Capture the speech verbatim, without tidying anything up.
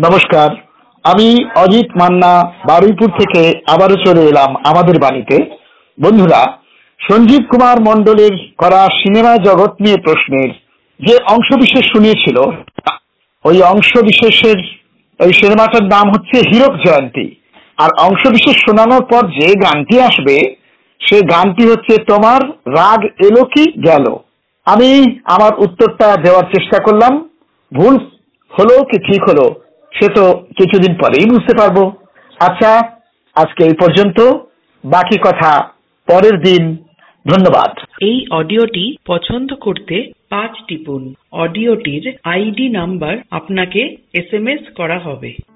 নমস্কার, আমি অজিত মান্না বারুইপুর থেকে আবারও চলে এলাম আমাদের বাণীতে। বন্ধুরা, সঞ্জীব কুমার মণ্ডলের করা সিনেমা জগৎ নিয়ে প্রশ্নের যে অংশবিশেষ শুনিয়েছিল, ওই অংশবিশেষের ওই সিনেমাটার নাম হচ্ছে হীরক জয়ন্তী। আর অংশবিশেষ শোনানোর পর যে গানটি আসবে, সে গানটি হচ্ছে তোমার রাগ এলো কি গেল। আমি আমার উত্তরটা দেওয়ার চেষ্টা করলাম, ভুল হলো কি ঠিক হলো সে তো কিছুদিন পরেই বুঝতে পারবো। আচ্ছা, আজকে এই পর্যন্ত, বাকি কথা পরের দিন। ধন্যবাদ। এই অডিওটি পছন্দ করতে পাঁচ টিপুন। অডিওটির আইডি নাম্বার আপনাকে এস এম এস করা হবে।